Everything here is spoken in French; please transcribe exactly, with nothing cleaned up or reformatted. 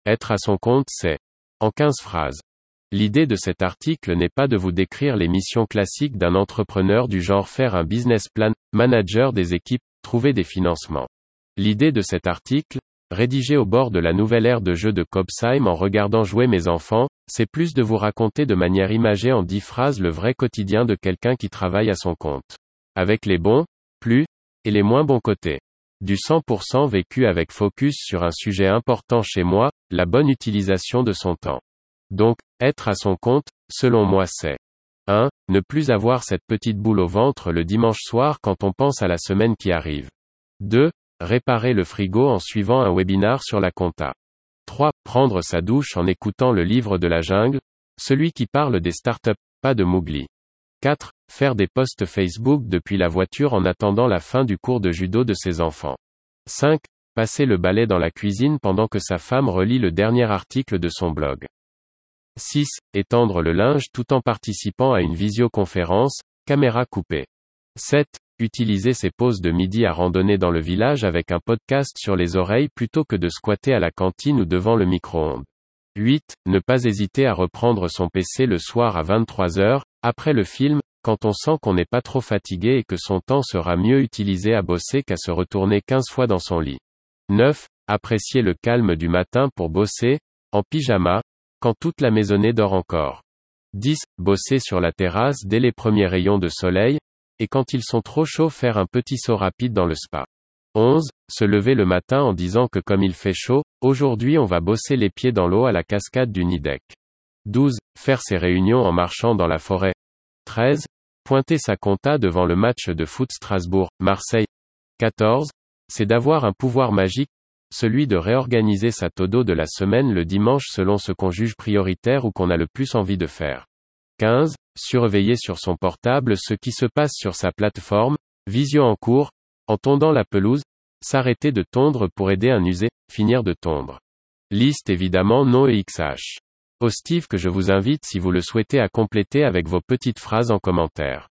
Être à son compte, c'est en quinze phrases. L'idée de cet article n'est pas de vous décrire les missions classiques d'un entrepreneur du genre faire un business plan, manager des équipes, trouver des financements. L'idée de cet article, rédigé au bord de la nouvelle ère de jeu de Cobsheim en regardant jouer mes enfants, c'est plus de vous raconter de manière imagée en dix phrases le vrai quotidien de quelqu'un qui travaille à son compte. Avec les bons, plus, et les moins bons côtés. Du cent pour cent vécu avec focus sur un sujet important chez moi, la bonne utilisation de son temps. Donc, être à son compte, selon moi c'est un. Ne plus avoir cette petite boule au ventre le dimanche soir quand on pense à la semaine qui arrive. deux. Réparer le frigo en suivant un webinar sur la compta. trois. Prendre sa douche en écoutant le livre de la jungle, celui qui parle des startups, pas de Mowgli. quatre. Faire des posts Facebook depuis la voiture en attendant la fin du cours de judo de ses enfants. cinq. Passer le balai dans la cuisine pendant que sa femme relit le dernier article de son blog. six. Étendre le linge tout en participant à une visioconférence, caméra coupée. sept. Utiliser ses pauses de midi à randonner dans le village avec un podcast sur les oreilles plutôt que de squatter à la cantine ou devant le micro-ondes. huit. Ne pas hésiter à reprendre son P C le soir à vingt-trois heures, après le film, quand on sent qu'on n'est pas trop fatigué et que son temps sera mieux utilisé à bosser qu'à se retourner quinze fois dans son lit. neuf. Apprécier le calme du matin pour bosser, en pyjama, quand toute la maisonnée dort encore. dix. Bosser sur la terrasse dès les premiers rayons de soleil, et quand ils sont trop chauds faire un petit saut rapide dans le spa. onze. Se lever le matin en disant que comme il fait chaud, aujourd'hui on va bosser les pieds dans l'eau à la cascade du Nidec. douze. Faire ses réunions en marchant dans la forêt. treize. Pointer sa compta devant le match de foot Strasbourg-Marseille. quatorze. C'est d'avoir un pouvoir magique, celui de réorganiser sa todo de la semaine le dimanche selon ce qu'on juge prioritaire ou qu'on a le plus envie de faire. quinze. Surveiller sur son portable ce qui se passe sur sa plateforme, visio en cours, en tondant la pelouse, s'arrêter de tondre pour aider un usé, finir de tondre. Liste évidemment non E X H. Hostive que je vous invite si vous le souhaitez à compléter avec vos petites phrases en commentaire.